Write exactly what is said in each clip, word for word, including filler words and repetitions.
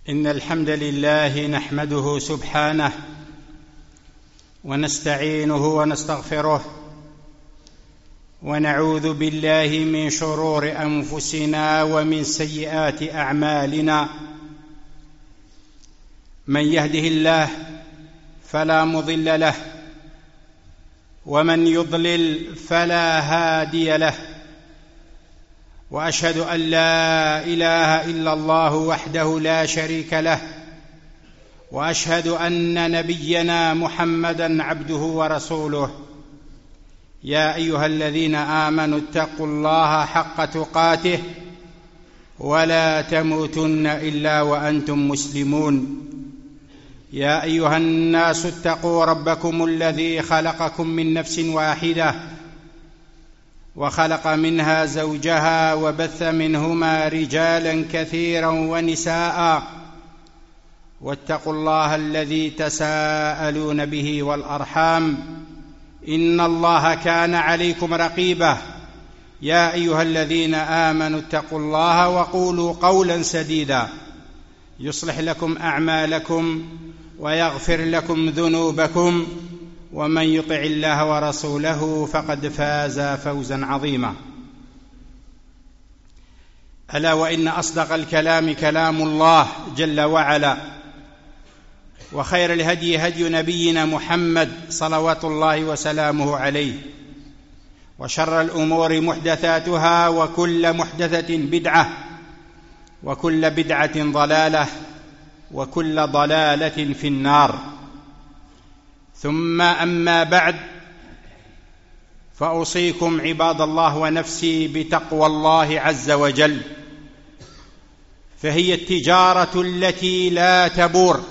إن الحمد لله نحمده سبحانه ونستعينه ونستغفره ونعوذ بالله من شرور أنفسنا ومن سيئات أعمالنا. من يهده الله فلا مضل له ومن يضلل فلا هادي له، وأشهد أن لا إله إلا الله وحده لا شريك له، وأشهد أن نبينا محمدًا عبده ورسوله. يا أيها الذين آمنوا اتقوا الله حق تقاته ولا تموتن إلا وأنتم مسلمون. يا أيها الناس اتقوا ربكم الذي خلقكم من نفس واحدة وخلق منها زوجها وبث منهما رجالا كثيرا ونساء، واتقوا الله الذي تساءلون به والأرحام إن الله كان عليكم رقيبا. يا أيها الذين آمنوا اتقوا الله وقولوا قولا سديدا يصلح لكم أعمالكم ويغفر لكم ذنوبكم، ومن يطع الله ورسوله فقد فاز فوزا عظيما. ألا وإن أصدق الكلام كلام الله جل وعلا، وخير الهدي هدي نبينا محمد صلوات الله وسلامه عليه، وشر الأمور محدثاتها وكل محدثة بدعة وكل بدعة ضلالة وكل ضلالة في النار. ثم أما بعد، فأوصيكم عباد الله ونفسي بتقوى الله عز وجل، فهي التجارة التي لا تبور،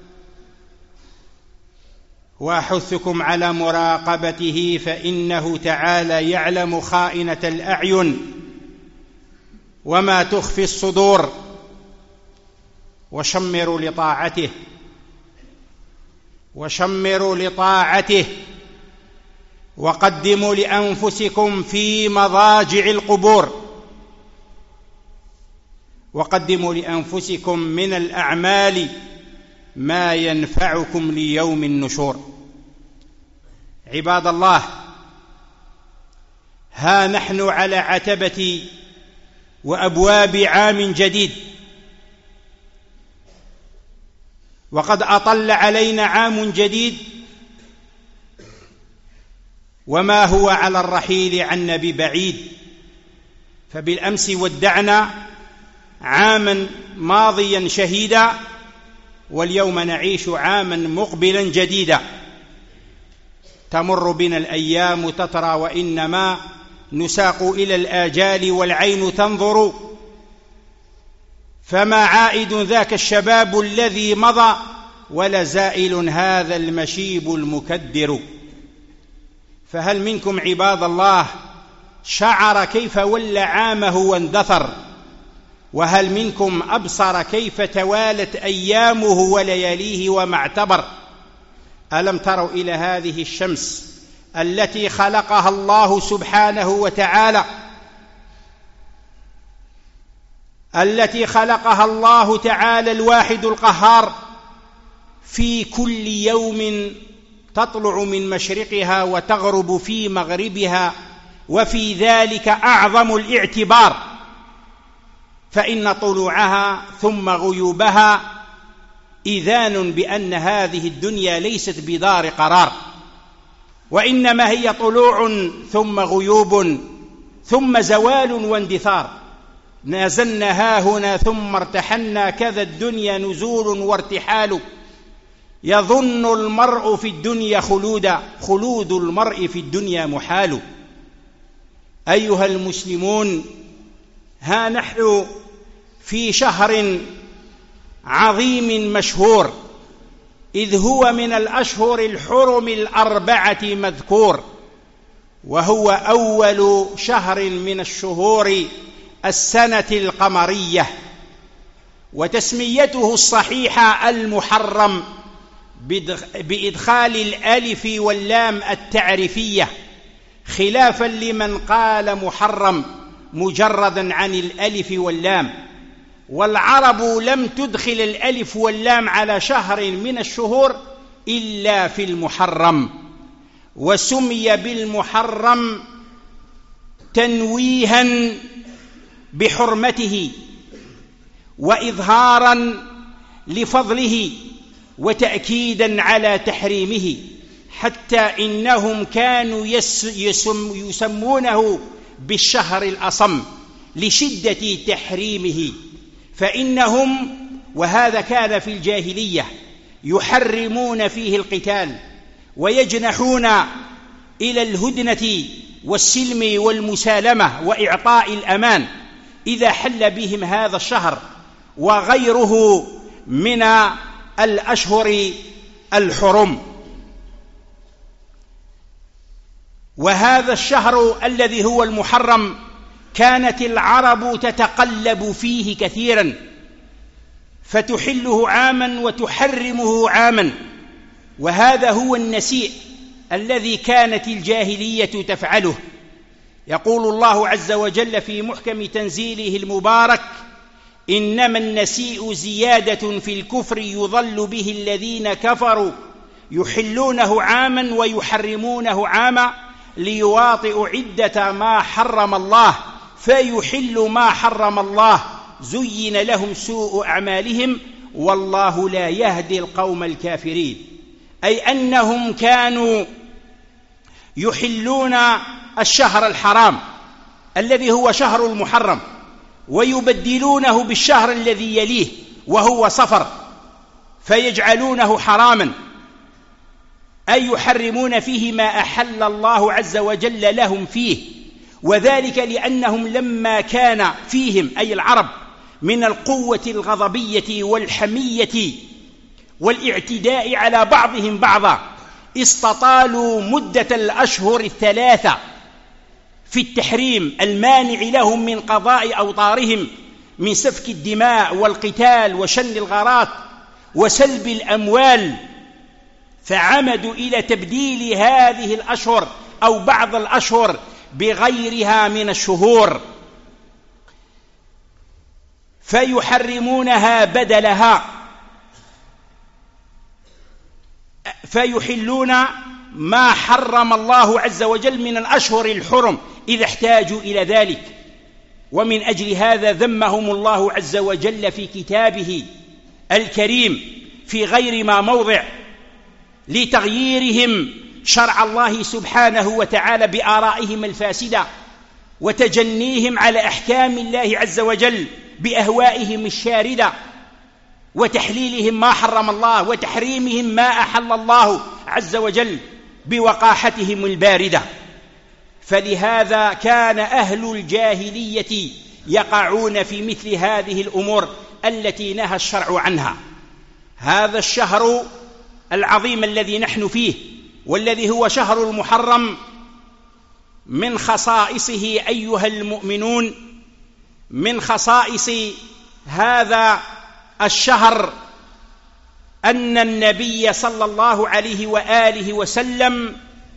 وأحثكم على مراقبته، فإنه تعالى يعلم خائنة الأعين وما تخفي الصدور. وشمروا لطاعته وشمروا لطاعته وقدموا لأنفسكم في مضاجع القبور، وقدموا لأنفسكم من الأعمال ما ينفعكم ليوم النشور. عباد الله، ها نحن على عتبة وأبواب عام جديد، وقد أطل علينا عام جديد، وما هو على الرحيل عنا ببعيد. فبالأمس ودعنا عاما ماضيا شهيدا، واليوم نعيش عاما مقبلا جديدا. تمر بنا الأيام تترى، وإنما نساق إلى الآجال والعين تنظر، فما عائد ذاك الشباب الذي مضى، ولا زائل هذا المشيب المكدر. فهل منكم عباد الله شعر كيف ولى عامه واندثر؟ وهل منكم أبصر كيف توالت أيامه ولياليه وما اعتبر؟ ألم تروا إلى هذه الشمس التي خلقها الله سبحانه وتعالى، التي خلقها الله تعالى الواحد القهار، في كل يوم تطلع من مشرقها وتغرب في مغربها، وفي ذلك أعظم الاعتبار، فإن طلوعها ثم غيوبها إذان بأن هذه الدنيا ليست بدار قرار، وإنما هي طلوع ثم غيوب ثم زوال واندثار. نازلنا هاهنا ثم ارتحلنا، كذا الدنيا نزول وارتحال. يظن المرء في الدنيا خلودا، خلود المرء في الدنيا محال. أيها المسلمون، ها نحن في شهر عظيم مشهور، إذ هو من الأشهر الحرم الأربعة مذكور، وهو أول شهر من الشهور السنة القمرية، وتسميته الصحيحة المحرم بإدخال الألف واللام التعريفية، خلافا لمن قال محرم مجردا عن الألف واللام. والعرب لم تدخل الألف واللام على شهر من الشهور إلا في المحرم، وسمي بالمحرم تنويها بحرمته وإظهارا لفضله وتأكيدا على تحريمه، حتى إنهم كانوا يسم يسمونه بالشهر الأصم لشدة تحريمه، فإنهم وهذا كان في الجاهلية يحرمون فيه القتال ويجنحون إلى الهدنة والسلم والمسالمة وإعطاء الأمان إذا حل بهم هذا الشهر وغيره من الأشهر الحرم. وهذا الشهر الذي هو المحرم كانت العرب تتقلب فيه كثيرا، فتحله عاما وتحرمه عاما، وهذا هو النسيء الذي كانت الجاهلية تفعله. يقول الله عز وجل في محكم تنزيله المبارك: إنما النسيء زيادة في الكفر يضل به الذين كفروا يحلونه عاما ويحرمونه عاما ليواطئوا عدة ما حرم الله فيحل ما حرم الله زين لهم سوء أعمالهم والله لا يهدي القوم الكافرين. أي أنهم كانوا يحلون الشهر الحرام الذي هو شهر المحرم ويبدلونه بالشهر الذي يليه وهو صفر فيجعلونه حراما، أي يحرمون فيه ما أحل الله عز وجل لهم فيه، وذلك لأنهم لما كان فيهم أي العرب من القوة الغضبية والحمية والاعتداء على بعضهم بعضا استطالوا مدة الأشهر الثلاثة في التحريم المانع لهم من قضاء أوطارهم من سفك الدماء والقتال وشن الغارات وسلب الأموال، فعمدوا إلى تبديل هذه الأشهر أو بعض الأشهر بغيرها من الشهور فيحرمونها بدلها، فيحلون ما حرم الله عز وجل من الأشهر الحرم إذا احتاجوا إلى ذلك. ومن أجل هذا ذمهم الله عز وجل في كتابه الكريم في غير ما موضع لتغييرهم شرع الله سبحانه وتعالى بآرائهم الفاسدة وتجنيهم على أحكام الله عز وجل بأهوائهم الشاردة وتحليلهم ما حرم الله وتحريمهم ما أحل الله عز وجل بوقاحتهم الباردة. فلهذا كان أهل الجاهلية يقعون في مثل هذه الأمور التي نهى الشرع عنها. هذا الشهر العظيم الذي نحن فيه والذي هو شهر المحرم من خصائصه أيها المؤمنون، من خصائص هذا الشهر أن النبي صلى الله عليه وآله وسلم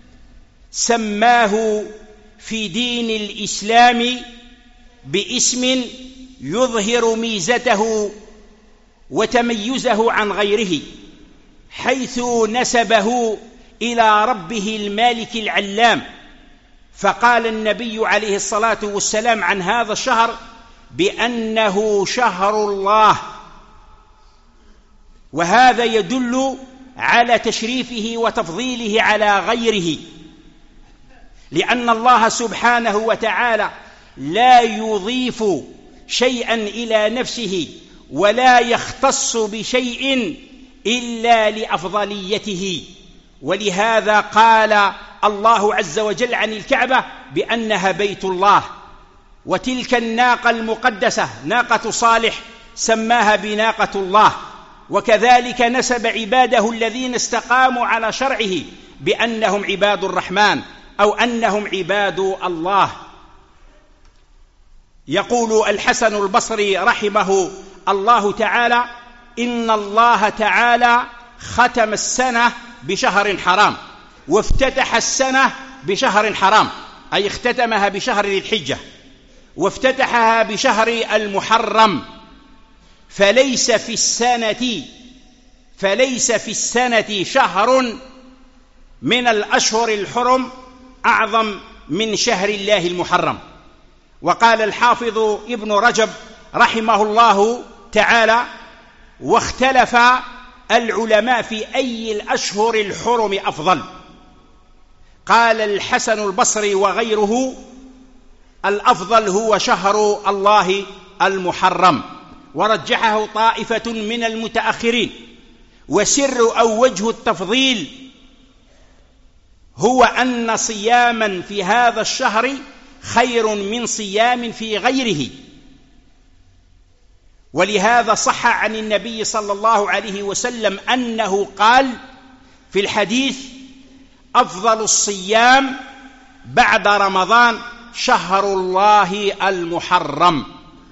سماه في دين الإسلام باسم يظهر ميزته وتميزه عن غيره، حيث نسبه إلى ربه المالك العلام. فقال النبي عليه الصلاة والسلام عن هذا الشهر بأنه شهر الله، وهذا يدل على تشريفه وتفضيله على غيره، لأن الله سبحانه وتعالى لا يضيف شيئا إلى نفسه ولا يختص بشيء إلا لأفضليته. ولهذا قال الله عز وجل عن الكعبة بأنها بيت الله، وتلك الناقة المقدسة ناقة صالح سماها بناقة الله، وكذلك نسب عباده الذين استقاموا على شرعه بأنهم عباد الرحمن أو أنهم عباد الله. يقول الحسن البصري رحمه الله تعالى: إن الله تعالى ختم السنة بشهر حرام وافتتح السنة بشهر حرام، أي اختتمها بشهر ذي الحجة وافتتحها بشهر المحرم، فليس في السنة فليس في السنة شهر من الأشهر الحرم أعظم من شهر الله المحرم. وقال الحافظ ابن رجب رحمه الله تعالى: واختلف العلماء في أي الأشهر الحرم أفضل. قال الحسن البصري وغيره: الأفضل هو شهر الله المحرم، ورجحه طائفة من المتأخرين. وسر أو وجه التفضيل هو أن صياما في هذا الشهر خير من صيام في غيره، ولهذا صح عن النبي صلى الله عليه وسلم أنه قال في الحديث: أفضل الصيام بعد رمضان شهر الله المحرم.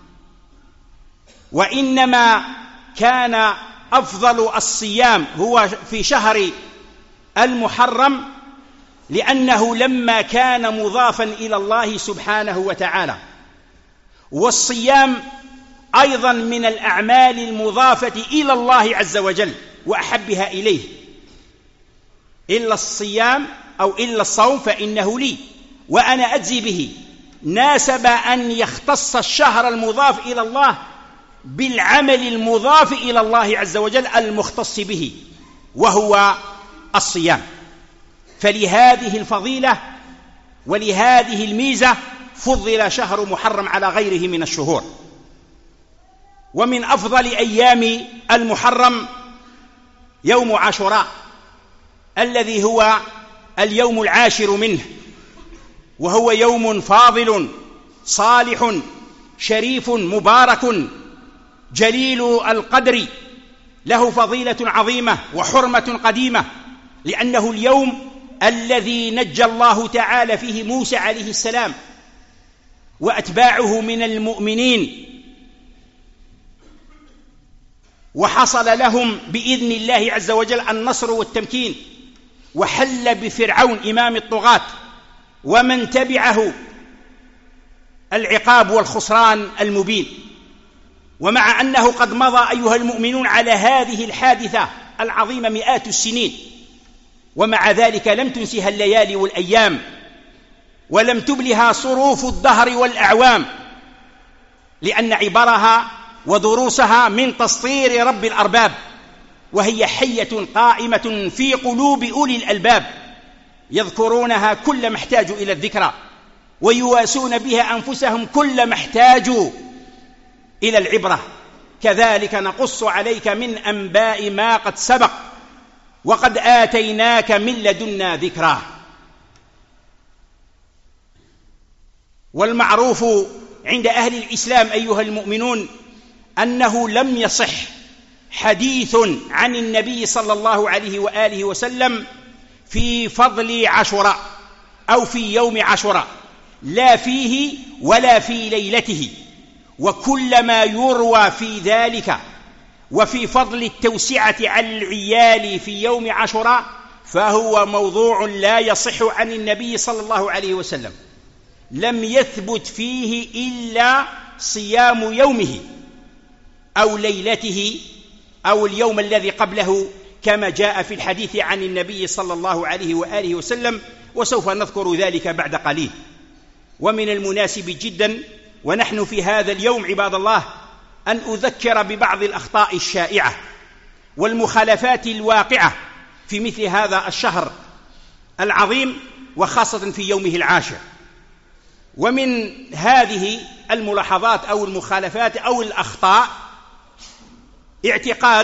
وإنما كان أفضل الصيام هو في شهر المحرم لأنه لما كان مضافا إلى الله سبحانه وتعالى، والصيام أيضا من الأعمال المضافة إلى الله عز وجل وأحبها إليه، إلا الصيام أو إلا الصوم فإنه لي وأنا أجزي به. ناسب أن يختص الشهر المضاف إلى الله بالعمل المضاف إلى الله عز وجل المختص به، وهو الصيام. فلهذه الفضيلة ولهذه الميزة فضل شهر محرم على غيره من الشهور. ومن أفضل أيام المحرم يوم عاشوراء الذي هو اليوم العاشر منه، وهو يوم فاضل صالح شريف مبارك جليل القدر، له فضيلة عظيمة وحرمة قديمة، لأنه اليوم الذي نجى الله تعالى فيه موسى عليه السلام وأتباعه من المؤمنين، وحصل لهم بإذن الله عز وجل النصر والتمكين، وحل بفرعون إمام الطغاة ومن تبعه العقاب والخسران المبين. ومع أنه قد مضى أيها المؤمنون على هذه الحادثة العظيمة مئات السنين، ومع ذلك لم تنسها الليالي والأيام، ولم تبلها صروف الدهر والأعوام، لأن عبرها ودروسها من تسطير رب الأرباب، وهي حية قائمة في قلوب أولي الألباب، يذكرونها كل ما احتاجوا إلى الذكرى، ويواسون بها أنفسهم كل ما احتاجوا إلى العبرة. كذلك نقص عليك من أنباء ما قد سبق، وقد آتيناك من لدنا ذكرى. والمعروف عند أهل الإسلام أيها المؤمنون أنه لم يصح حديث عن النبي صلى الله عليه وآله وسلم في فضل عاشوراء أو في يوم عاشوراء، لا فيه ولا في ليلته، وكل ما يروى في ذلك وفي فضل التوسعة على العيال في يوم عاشوراء فهو موضوع لا يصح عن النبي صلى الله عليه وسلم. لم يثبت فيه إلا صيام يومه أو ليلته أو اليوم الذي قبله، كما جاء في الحديث عن النبي صلى الله عليه وآله وسلم، وسوف نذكر ذلك بعد قليل. ومن المناسب جدا ونحن في هذا اليوم عباد الله أن أذكر ببعض الأخطاء الشائعة والمخالفات الواقعة في مثل هذا الشهر العظيم، وخاصة في يومه العاشر. ومن هذه الملاحظات أو المخالفات أو الأخطاء اعتقاد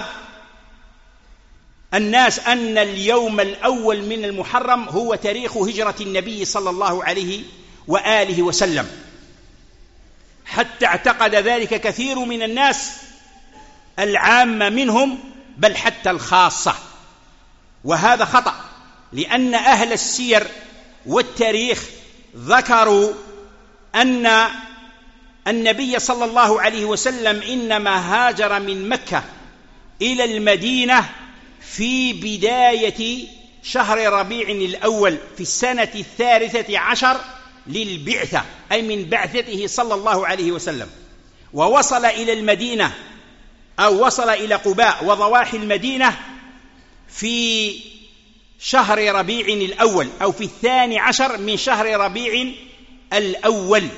الناس أن اليوم الأول من المحرم هو تاريخ هجرة النبي صلى الله عليه وآله وسلم، حتى اعتقد ذلك كثير من الناس العامة منهم بل حتى الخاصة، وهذا خطأ، لأن أهل السير والتاريخ ذكروا أن النبي صلى الله عليه وسلم إنما هاجر من مكة إلى المدينة في بداية شهر ربيع الأول في السنة الثالثة عشر للبعثة، أي من بعثته صلى الله عليه وسلم، ووصل إلى المدينة أو وصل إلى قباء وضواحي المدينة في شهر ربيع الأول أو في الثاني عشر من شهر ربيع الأول.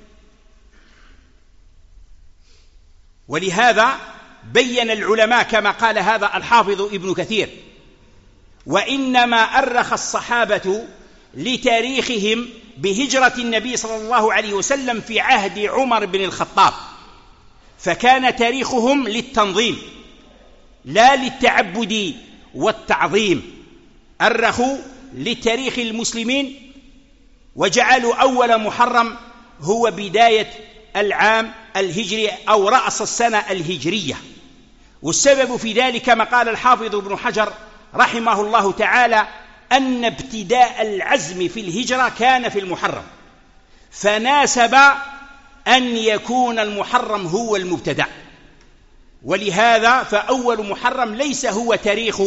ولهذا بين العلماء كما قال هذا الحافظ ابن كثير: وإنما أرخ الصحابة لتاريخهم بهجرة النبي صلى الله عليه وسلم في عهد عمر بن الخطاب، فكان تاريخهم للتنظيم لا للتعبد والتعظيم. أرخوا لتاريخ المسلمين وجعلوا أول محرم هو بداية العام الهجري أو رأس السنة الهجرية. والسبب في ذلك كما قال الحافظ ابن حجر رحمه الله تعالى أن ابتداء العزم في الهجرة كان في المحرم، فناسب أن يكون المحرم هو المبتدأ، ولهذا فأول محرم ليس هو تاريخ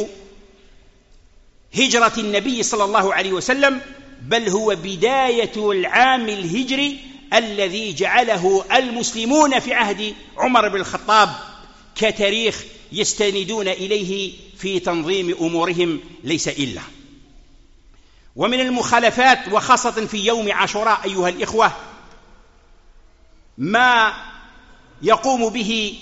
هجرة النبي صلى الله عليه وسلم، بل هو بداية العام الهجري الذي جعله المسلمون في عهد عمر بن الخطاب كتاريخ يستندون إليه في تنظيم أمورهم ليس إلا. ومن المخالفات وخاصة في يوم عاشوراء أيها الإخوة ما يقوم به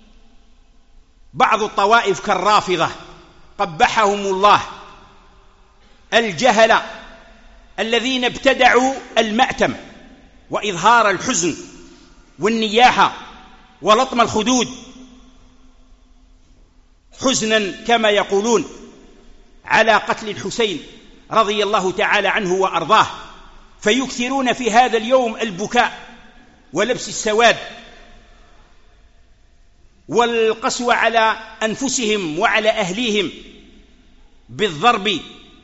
بعض الطوائف كالرافضة قبحهم الله، الجهل الذين ابتدعوا المأتم وإظهار الحزن والنياحة ولطم الخدود حزنا كما يقولون على قتل الحسين رضي الله تعالى عنه وأرضاه، فيكثرون في هذا اليوم البكاء ولبس السواد والقسوة على أنفسهم وعلى أهليهم بالضرب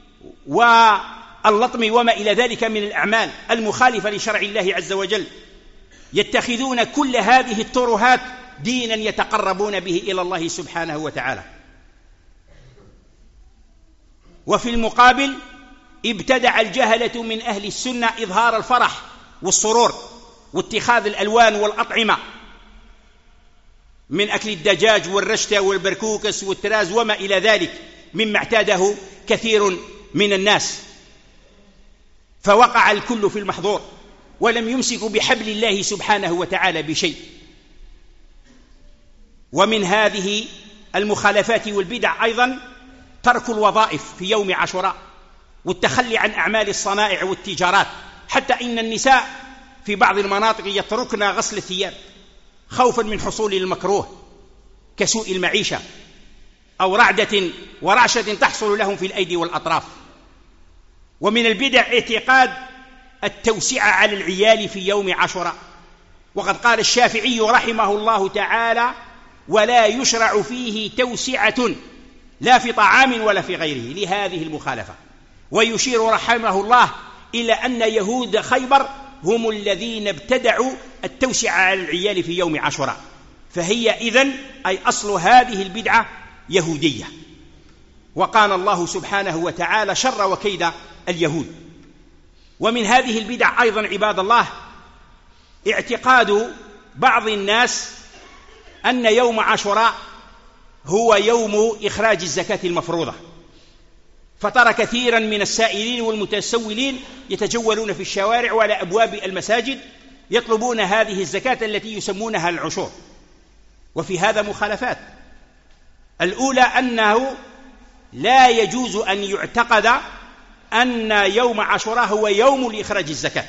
واللطم وما إلى ذلك من الأعمال المخالفة لشرع الله عز وجل. يتخذون كل هذه الترهات دينا يتقربون به إلى الله سبحانه وتعالى. وفي المقابل ابتدع الجهلة من أهل السنة إظهار الفرح والسرور واتخاذ الألوان والأطعمة من أكل الدجاج والرشتة والبركوكس والتراز وما إلى ذلك مما اعتاده كثير من الناس، فوقع الكل في المحظور ولم يمسكوا بحبل الله سبحانه وتعالى بشيء. ومن هذه المخالفات والبدع أيضا ترك الوظائف في يوم عاشوراء والتخلي عن أعمال الصنائع والتجارات، حتى إن النساء في بعض المناطق يتركن غسل الثياب خوفا من حصول المكروه كسوء المعيشة أو رعدة ورعشة تحصل لهم في الأيدي والأطراف. ومن البدع اعتقاد التوسعة على العيال في يوم عاشوراء، وقد قال الشافعي رحمه الله تعالى: ولا يشرع فيه توسعة لا في طعام ولا في غيره، لهذه المخالفة. ويشير رحمه الله إلى أن يهود خيبر هم الذين ابتدعوا التوسعة على العيال في يوم عاشوراء، فهي إذن أي أصل هذه البدعة يهودية. وقال الله سبحانه وتعالى: شر وكيد اليهود. ومن هذه البدع أيضا عباد الله اعتقاد بعض الناس أن يوم عاشوراء هو يوم إخراج الزكاة المفروضة، فترى كثيرا من السائلين والمتسولين يتجولون في الشوارع وعلى أبواب المساجد يطلبون هذه الزكاة التي يسمونها العشور. وفي هذا مخالفات. الأولى أنه لا يجوز أن يعتقد أن يوم عاشوراء هو يوم لإخراج الزكاة،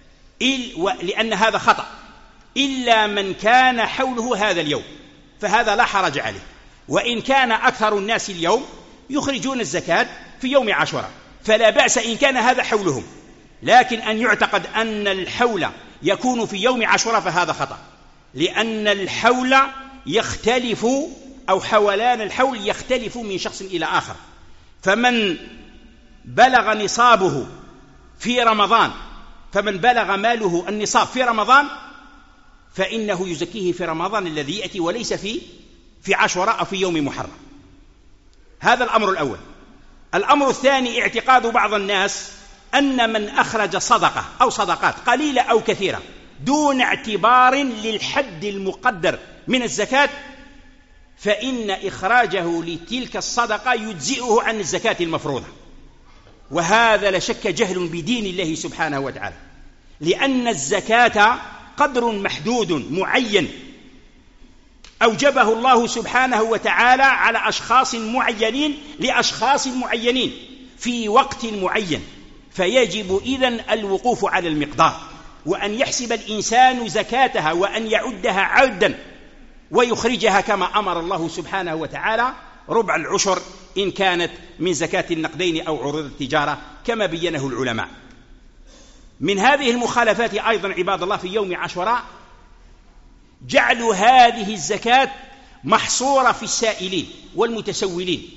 لأن هذا خطأ، إلا من كان حوله هذا اليوم فهذا لا حرج عليه، وإن كان أكثر الناس اليوم يخرجون الزكاة في يوم عاشوراء فلا بأس إن كان هذا حولهم، لكن أن يعتقد أن الحول يكون في يوم عاشوراء فهذا خطأ، لأن الحول يختلف أو حولان الحول يختلف من شخص إلى آخر. فمن بلغ نصابه في رمضان فمن بلغ ماله النصاب في رمضان فإنه يزكيه في رمضان الذي يأتي وليس في في عاشوراء أو في يوم محرم. هذا الأمر الأول. الأمر الثاني اعتقاد بعض الناس أن من أخرج صدقة أو صدقات قليلة أو كثيرة دون اعتبار للحد المقدر من الزكاة فإن إخراجه لتلك الصدقة يجزئه عن الزكاة المفروضة. وهذا لا شك جهل بدين الله سبحانه وتعالى، لأن الزكاة قدر محدود معين أوجبه الله سبحانه وتعالى على أشخاص معينين لأشخاص معينين في وقت معين، فيجب إذن الوقوف على المقدار، وأن يحسب الإنسان زكاتها وأن يعدها عدا ويخرجها كما أمر الله سبحانه وتعالى ربع العشر إن كانت من زكاة النقدين أو عروض التجارة كما بينه العلماء. من هذه المخالفات أيضا عباد الله في يوم عاشوراء جعل هذه الزكاة محصورة في السائلين والمتسولين،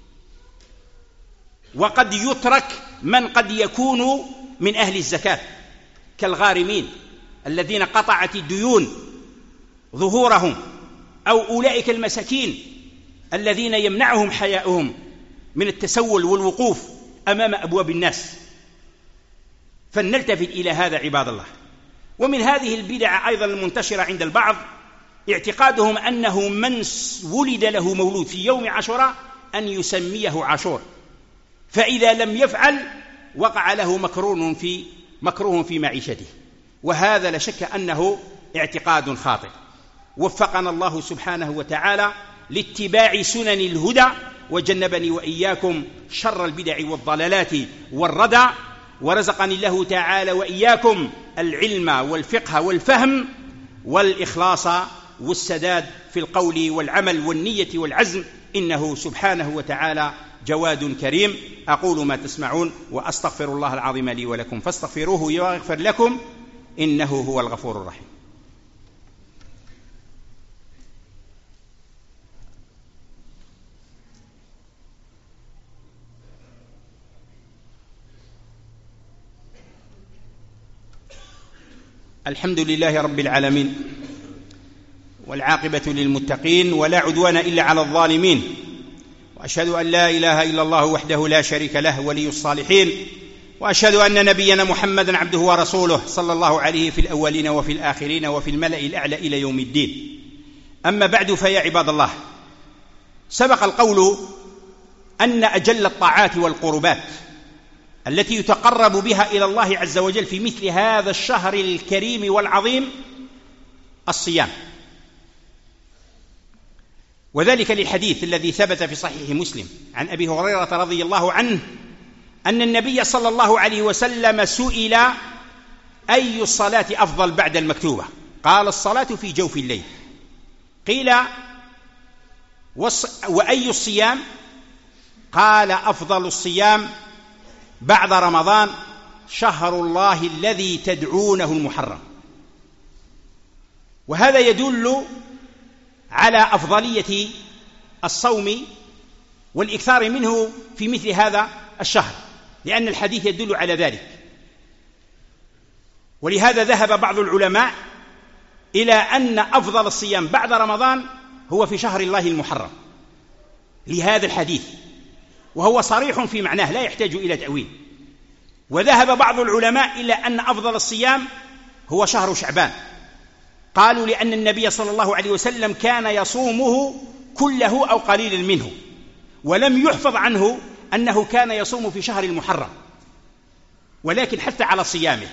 وقد يترك من قد يكون من أهل الزكاة كالغارمين الذين قطعت الديون ظهورهم، أو أولئك المساكين الذين يمنعهم حياؤهم من التسول والوقوف أمام أبواب الناس. فلنلتفت إلى هذا عباد الله. ومن هذه البدع أيضا المنتشرة عند البعض اعتقادهم أنه من ولد له مولود في يوم عاشوراء أن يسميه عاشور، فإذا لم يفعل وقع له مكروه في مكروه في معيشته، وهذا لا شك أنه اعتقاد خاطئ. وفقنا الله سبحانه وتعالى لاتباع سنن الهدى، وجنبني وإياكم شر البدع والضلالات والردى، ورزقني الله تعالى وإياكم العلم والفقه والفهم والإخلاص والسداد في القول والعمل والنية والعزم، إنه سبحانه وتعالى جواد كريم. أقول ما تسمعون وأستغفر الله العظيم لي ولكم فاستغفروه يغفر لكم إنه هو الغفور الرحيم. الحمد لله رب العالمين، والعاقبة للمتقين، ولا عدوان إلا على الظالمين، وأشهد أن لا إله إلا الله وحده لا شريك له ولي الصالحين، وأشهد أن نبينا محمدا عبده ورسوله صلى الله عليه في الأولين وفي الآخرين وفي الملأ الأعلى إلى يوم الدين. أما بعد، فيا عباد الله، سبق القول أن أجل الطاعات والقربات التي يتقرب بها إلى الله عز وجل في مثل هذا الشهر الكريم والعظيم الصيام، وذلك للحديث الذي ثبت في صحيح مسلم عن أبي هريرة رضي الله عنه أن النبي صلى الله عليه وسلم سئل أي الصلاة أفضل بعد المكتوبة؟ قال الصلاة في جوف الليل. قيل وأي الصيام؟ قال أفضل الصيام بعد رمضان شهر الله الذي تدعونه المحرم. وهذا يدل على أفضلية الصوم والإكثار منه في مثل هذا الشهر، لأن الحديث يدل على ذلك. ولهذا ذهب بعض العلماء إلى أن أفضل الصيام بعد رمضان هو في شهر الله المحرم لهذا الحديث، وهو صريح في معناه لا يحتاج إلى تأويل. وذهب بعض العلماء إلى أن أفضل الصيام هو شهر شعبان، قالوا لأن النبي صلى الله عليه وسلم كان يصومه كله أو قليلا منه، ولم يحفظ عنه أنه كان يصوم في شهر المحرم، ولكن حث على صيامه.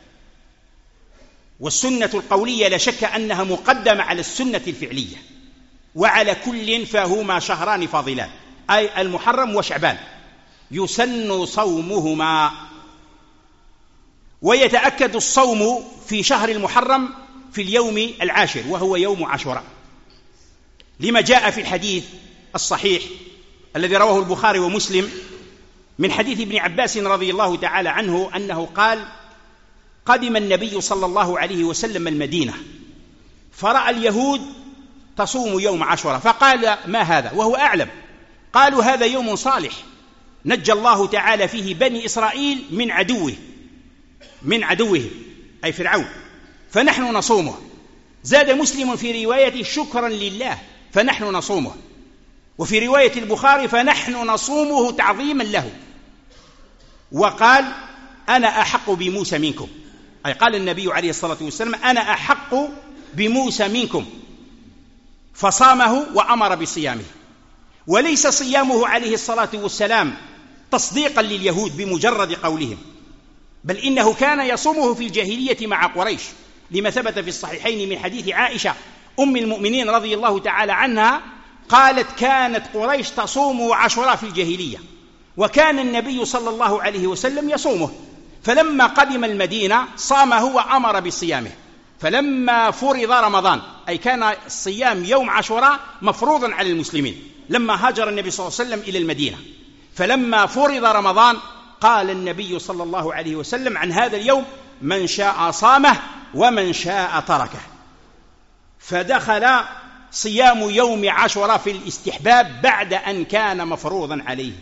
والسنة القولية لا شك أنها مقدمة على السنة الفعلية، وعلى كل فهما شهران فاضلان، أي المحرم وشعبان يسن صومهما. ويتأكد الصوم في شهر المحرم في اليوم العاشر وهو يوم عاشوراء، لما جاء في الحديث الصحيح الذي رواه البخاري ومسلم من حديث ابن عباس رضي الله تعالى عنه أنه قال: قدم النبي صلى الله عليه وسلم المدينة فرأى اليهود تصوم يوم عاشوراء، فقال: ما هذا؟ وهو أعلم. قالوا: هذا يوم صالح نجى الله تعالى فيه بني إسرائيل من عدوه من عدوه أي فرعون، فنحن نصومه. زاد مسلم في رواية: شكرا لله فنحن نصومه. وفي رواية البخاري: فنحن نصومه تعظيما له. وقال: أنا أحق بموسى منكم، أي قال النبي عليه الصلاة والسلام: أنا أحق بموسى منكم. فصامه وأمر بصيامه. وليس صيامه عليه الصلاة والسلام تصديقا لليهود بمجرد قولهم، بل إنه كان يصومه في الجاهلية مع قريش، لما ثبت في الصحيحين من حديث عائشة أم المؤمنين رضي الله تعالى عنها قالت: كانت قريش تصوم عاشوراء في الجاهلية، وكان النبي صلى الله عليه وسلم يصومه، فلما قدم المدينة صامه وأمر بصيامه. فلما فرض رمضان، أي كان الصيام يوم عاشوراء مفروضا على المسلمين لما هاجر النبي صلى الله عليه وسلم إلى المدينة، فلما فرض رمضان قال النبي صلى الله عليه وسلم عن هذا اليوم: من شاء صامه ومن شاء تركه. فدخل صيام يوم عاشوراء في الاستحباب بعد أن كان مفروضا عليه.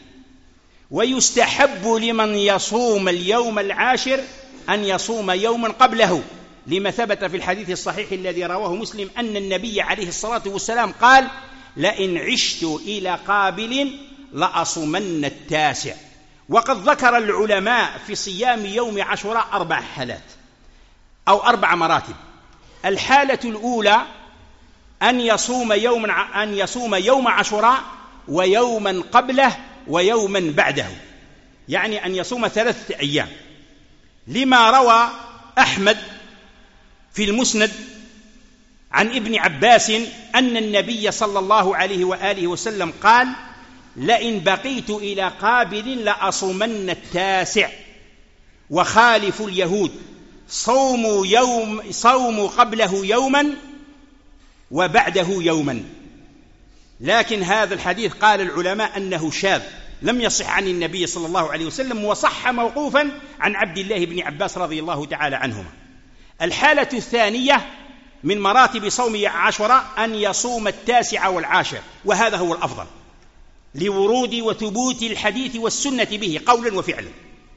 ويستحب لمن يصوم اليوم العاشر أن يصوم يوما قبله، لما ثبت في الحديث الصحيح الذي رواه مسلم أن النبي عليه الصلاة والسلام قال: لئن عشت إلى قابل لأصومن التاسع. وقد ذكر العلماء في صيام يوم عاشوراء أربع حالات أو أربع مراتب. الحالة الأولى أن يصوم يوم أن يصوم يوم عاشوراء ويوما قبله ويوما بعده، يعني أن يصوم ثلاثة أيام، لما روى أحمد في المسند عن ابن عباس أن النبي صلى الله عليه وآله وسلم قال: لئن بقيت إلى قابل لأصومن التاسع. وخالف اليهود، صوموا يوم صوموا قبله يوما وبعده يوما. لكن هذا الحديث قال العلماء أنه شاذ، لم يصح عن النبي صلى الله عليه وسلم، وصح موقوفا عن عبد الله بن عباس رضي الله تعالى عنهما. الحالة الثانية من مراتب صوم عاشوراء أن يصوم التاسع والعاشر، وهذا هو الأفضل لورود وثبوت الحديث والسنة به قولا وفعلا.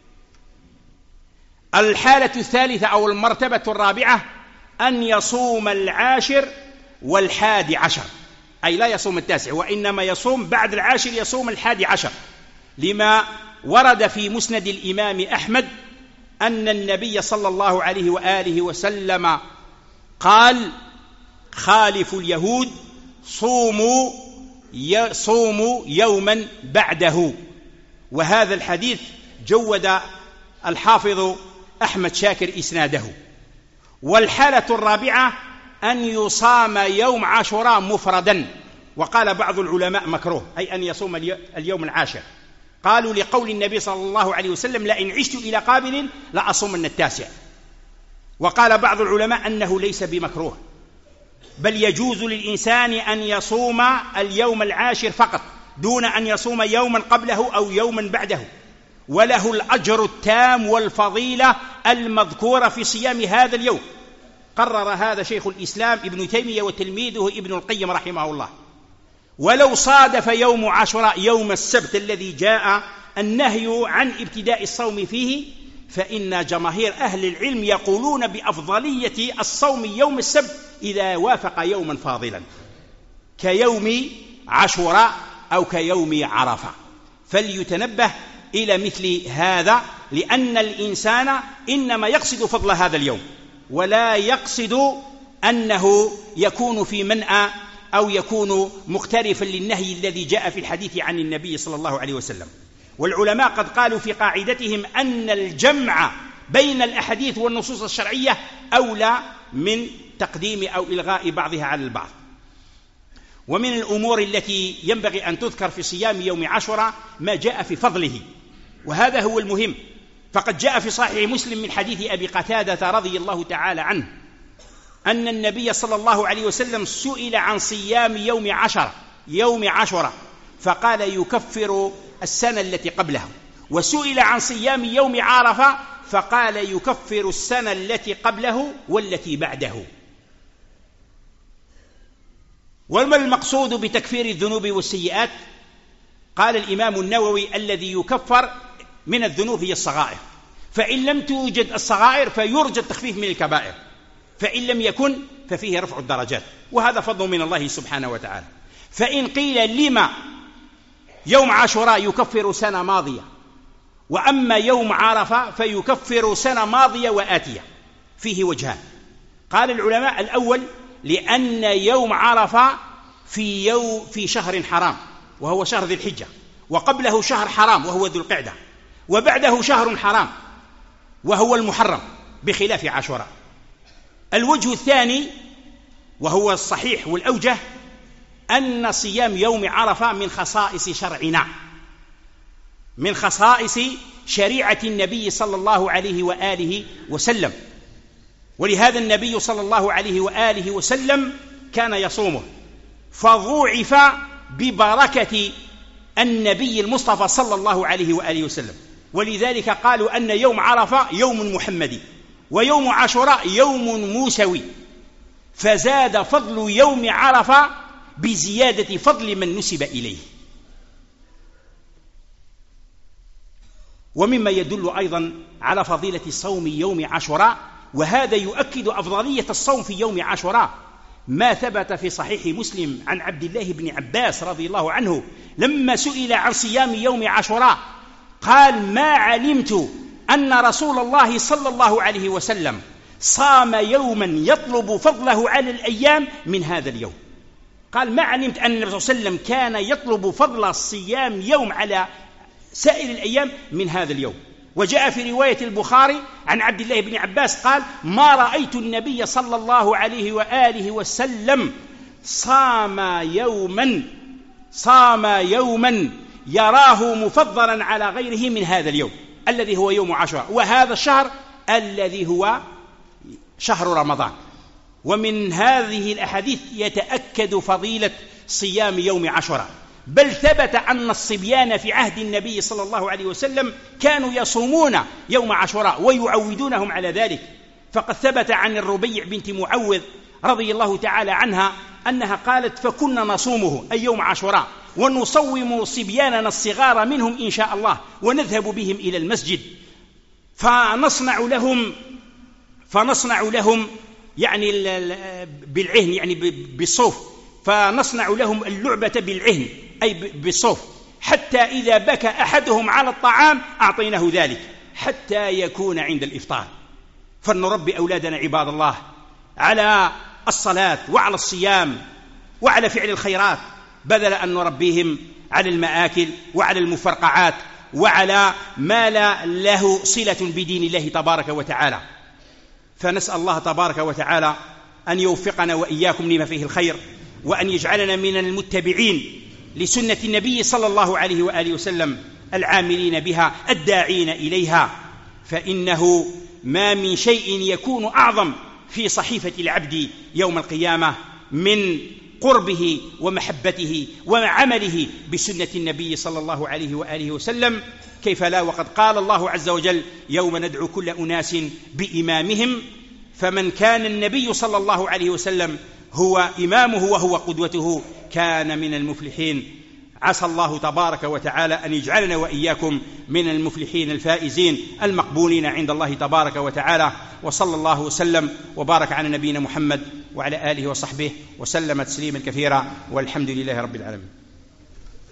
الحالة الثالثة أو المرتبة الرابعة أن يصوم العاشر والحادي عشر، أي لا يصوم التاسع، وإنما يصوم بعد العاشر يصوم الحادي عشر، لما ورد في مسند الإمام أحمد أن النبي صلى الله عليه وآله وسلم قال: خالفوا اليهود، صوموا صوموا يوما بعده. وهذا الحديث جود الحافظ أحمد شاكر إسناده. والحالة الرابعة أن يصام يوم عاشوراء مفردا، وقال بعض العلماء مكروه، أي أن يصوم اليوم العاشر، قالوا لقول النبي صلى الله عليه وسلم: لئن عشت إلى قابل لأصومن التاسع. وقال بعض العلماء أنه ليس بمكروه، بل يجوز للإنسان أن يصوم اليوم العاشر فقط دون أن يصوم يوما قبله أو يوما بعده، وله الأجر التام والفضيلة المذكورة في صيام هذا اليوم. قرر هذا شيخ الإسلام ابن تيمية وتلميذه ابن القيم رحمه الله. ولو صادف يوم عاشوراء يوم السبت الذي جاء النهي عن ابتداء الصوم فيه، فإن جماهير أهل العلم يقولون بأفضلية الصوم يوم السبت إذا وافق يوما فاضلا كيوم عاشوراء أو كيوم عرفة. فليتنبه إلى مثل هذا، لأن الإنسان إنما يقصد فضل هذا اليوم، ولا يقصد أنه يكون في منأى أو يكون مقترفا للنهي الذي جاء في الحديث عن النبي صلى الله عليه وسلم. والعلماء قد قالوا في قاعدتهم أن الجمع بين الأحاديث والنصوص الشرعية أولى من تقديم أو إلغاء بعضها على البعض. ومن الأمور التي ينبغي أن تذكر في صيام يوم عاشوراء ما جاء في فضله، وهذا هو المهم. فقد جاء في صحيح مسلم من حديث أبي قتادة رضي الله تعالى عنه أن النبي صلى الله عليه وسلم سئل عن صيام يوم عشرة يوم عاشوراء فقال: يكفر السنة التي قبله. وسئل عن صيام يوم عرفة فقال: يكفر السنة التي قبله والتي بعده. وما المقصود بتكفير الذنوب والسيئات؟ قال الإمام النووي: الذي يكفر من الذنوب هي الصغائر، فإن لم توجد الصغائر فيرجى التخفيف من الكبائر، فإن لم يكن ففيه رفع الدرجات، وهذا فضل من الله سبحانه وتعالى. فإن قيل لما يوم عاشوراء يكفر سنة ماضية، وأما يوم عرفة فيكفر سنة ماضية وآتية، فيه وجهان. قال العلماء: الأول لأن يوم عرفة في يوم في شهر حرام وهو شهر ذي الحجة، وقبله شهر حرام وهو ذو القعدة، وبعده شهر حرام وهو المحرم بخلاف عاشوراء. الوجه الثاني وهو الصحيح والأوجه أن صيام يوم عرفة من خصائص شرعنا، من خصائص شريعة النبي صلى الله عليه وآله وسلم، ولهذا النبي صلى الله عليه وآله وسلم كان يصومه، فضوعف ببركة النبي المصطفى صلى الله عليه وآله وسلم. ولذلك قالوا أن يوم عرفة يوم محمدي، ويوم عاشوراء يوم موسوي، فزاد فضل يوم عرفة بزيادة فضل من نسب إليه. ومما يدل أيضا على فضيلة صوم يوم عاشوراء، وهذا يؤكد أفضلية الصوم في يوم عاشوراء، ما ثبت في صحيح مسلم عن عبد الله بن عباس رضي الله عنه لما سئل عن صيام يوم عاشوراء قال: ما علمت أن رسول الله صلى الله عليه وسلم صام يوما يطلب فضله على الأيام من هذا اليوم. قال: ما علمت أن النبي صلى الله عليه وسلم كان يطلب فضل الصيام يوم على سائر الأيام من هذا اليوم. وجاء في رواية البخاري عن عبد الله بن عباس قال: ما رأيت النبي صلى الله عليه وآله وسلم صام يوما صام يوما يراه مفضلا على غيره من هذا اليوم الذي هو يوم عاشوراء، وهذا الشهر الذي هو شهر رمضان. ومن هذه الأحاديث يتأكد فضيلة صيام يوم عاشوراء، بل ثبت أن الصبيان في عهد النبي صلى الله عليه وسلم كانوا يصومون يوم عاشوراء ويعودونهم على ذلك. فقد ثبت عن الربيع بنت معوذ رضي الله تعالى عنها أنها قالت: فكنا نصومه أي يوم عاشوراء ونصوم صبياننا الصغار منهم إن شاء الله، ونذهب بهم إلى المسجد فنصنع لهم فنصنع لهم يعني بالعهن، يعني بالصوف، فنصنع لهم اللعبة بالعهن أي بالصوف، حتى إذا بكى أحدهم على الطعام أعطيناه ذلك حتى يكون عند الإفطار. فلنربي أولادنا عباد الله على الصلاة وعلى الصيام وعلى فعل الخيرات، بدل أن نربيهم على المآكل وعلى المفرقعات وعلى ما لا له صلة بدين الله تبارك وتعالى. فنسأل الله تبارك وتعالى أن يوفقنا وإياكم لما فيه الخير، وأن يجعلنا من المتبعين لسنة النبي صلى الله عليه وآله وسلم العاملين بها الداعين إليها، فإنه ما من شيء يكون أعظم في صحيفة العبد يوم القيامة من قربه ومحبته وعمله بسنة النبي صلى الله عليه وآله وسلم. كيف لا، وقد قال الله عز وجل: يوم ندعو كل أناس بإمامهم، فمن كان النبي صلى الله عليه وسلم هو إمامه وهو قدوته كان من المفلحين. عسى الله تبارك وتعالى أن يجعلنا وإياكم من المفلحين الفائزين المقبولين عند الله تبارك وتعالى. وصلى الله وسلم وبارك على نبينا محمد وعلى آله وصحبه وسلم تسليما كثيرا، والحمد لله رب العالمين.